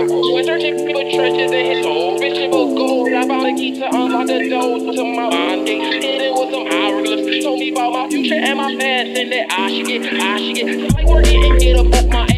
When searching for treasures in his soul, fishing for gold, I found a key to unlock the door to my mind. Hidden with some hourglass, told me about my future and my past, and that I should get. Like working and get a book my